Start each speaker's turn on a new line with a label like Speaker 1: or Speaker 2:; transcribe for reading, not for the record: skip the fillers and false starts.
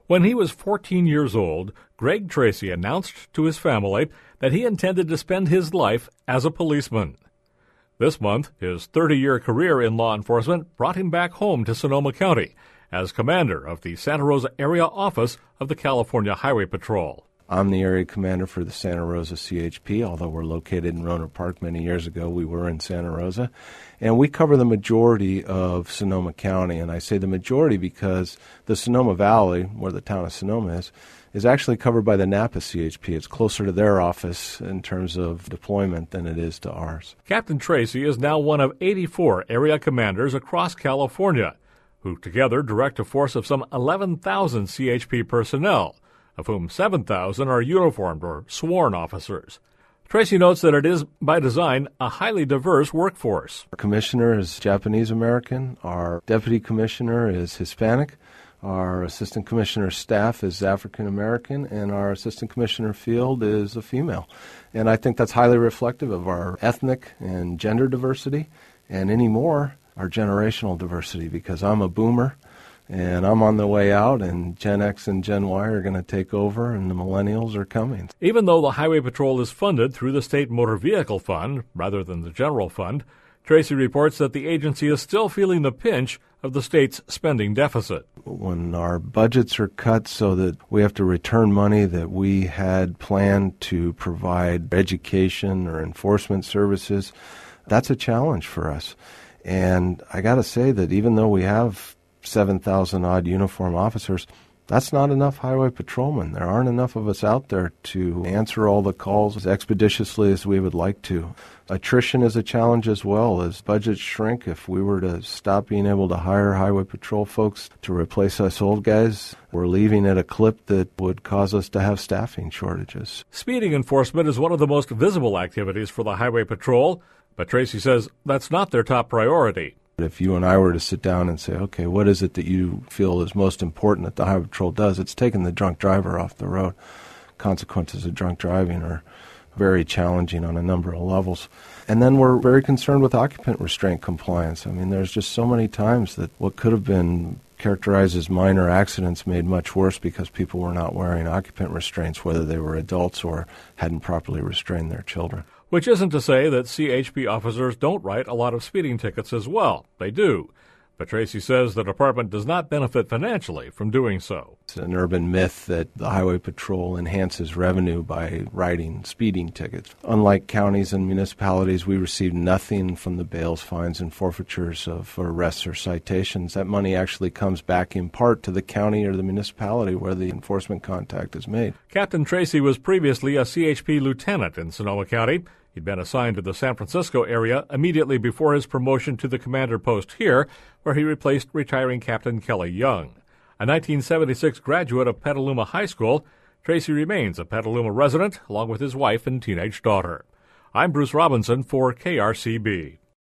Speaker 1: When he was 14 years old, Greg Tracy announced to his family that he intended to spend his life as a policeman. This month, his 30-year career in law enforcement brought him back home to Sonoma County as commander of the Santa Rosa area office of the California Highway Patrol.
Speaker 2: I'm the area commander for the Santa Rosa CHP. Although we're located in Rohnert Park many years ago, we were in Santa Rosa. And we cover the majority of Sonoma County. And I say the majority because the Sonoma Valley, where the town of Sonoma is actually covered by the Napa CHP. It's closer to their office in terms of deployment than it is to ours.
Speaker 1: Captain Tracy is now one of 84 area commanders across California, who together direct a force of some 11,000 CHP personnel, of whom 7,000 are uniformed or sworn officers. Tracy notes that it is, by design, a highly diverse workforce.
Speaker 2: Our commissioner is Japanese-American, our deputy commissioner is Hispanic, our assistant commissioner staff is African-American, and our assistant commissioner field is a female. And I think that's highly reflective of our ethnic and gender diversity, and anymore, our generational diversity, because I'm a boomer, and I'm on the way out, and Gen X and Gen Y are going to take over, and the millennials are coming.
Speaker 1: Even though the Highway Patrol is funded through the State Motor Vehicle Fund rather than the General Fund, Tracy reports that the agency is still feeling the pinch of the state's spending deficit.
Speaker 2: When our budgets are cut so that we have to return money that we had planned to provide education or enforcement services, that's a challenge for us. And I got to say that even though we have 7,000 odd uniform officers, that's not enough highway patrolmen. There aren't enough of us out there to answer all the calls as expeditiously as we would like to. Attrition is a challenge as well. As budgets shrink, if we were to stop being able to hire highway patrol folks to replace us old guys, we're leaving at a clip that would cause us to have staffing shortages.
Speaker 1: Speeding enforcement is one of the most visible activities for the Highway Patrol, but Tracy says that's not their top priority.
Speaker 2: If you and I were to sit down and say, okay, what is it that you feel is most important that the Highway Patrol does? It's taking the drunk driver off the road. Consequences of drunk driving are very challenging on a number of levels. And then we're very concerned with occupant restraint compliance. I mean, there's just so many times that what could have been characterized as minor accidents made much worse because people were not wearing occupant restraints, whether they were adults or hadn't properly restrained their children.
Speaker 1: Which isn't to say that CHP officers don't write a lot of speeding tickets as well. They do. But Tracy says the department does not benefit financially from doing so.
Speaker 2: It's an urban myth that the Highway Patrol enhances revenue by writing speeding tickets. Unlike counties and municipalities, we receive nothing from the bails, fines, and forfeitures of arrests or citations. That money actually comes back in part to the county or the municipality where the enforcement contact is made.
Speaker 1: Captain Tracy was previously a CHP lieutenant in Sonoma County. He'd been assigned to the San Francisco area immediately before his promotion to the commander post here, where he replaced retiring Captain Kelly Young. A 1976 graduate of Petaluma High School, Tracy remains a Petaluma resident along with his wife and teenage daughter. I'm Bruce Robinson for KRCB.